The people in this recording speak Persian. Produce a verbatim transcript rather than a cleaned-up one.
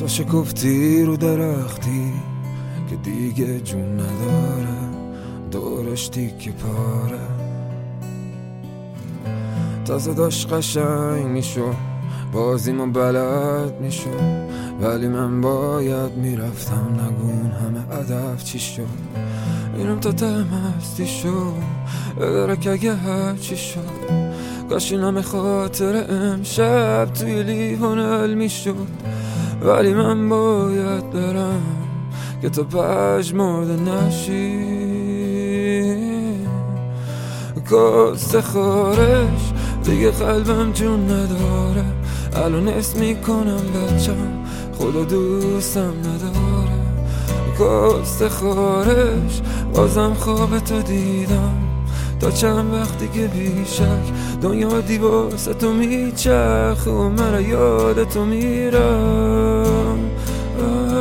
تا شکفتی رو درختی که دیگه جون نداره، دورش تیکه پاره. تازه داشت قشنگ میشو، بازیمو بلد میشو، ولی من باید میرفتم نگون همه هدف چی شد. اینم تا ته مستی شد ادارک اگه هر چی شد. کاش اینم خاطر امشب توی لیوان حل میشد، ولی من باید برم که تو پژمرده نشی. کست خارش دیگه قلبم جون نداره، الان اسم میکنم بچم خدا دوستم نداره. کست خارش بازم خواب تو دیدم، تا چند وقتی که بیشک دنیا دیواسه تو میچرخ و من یاد تو میرم.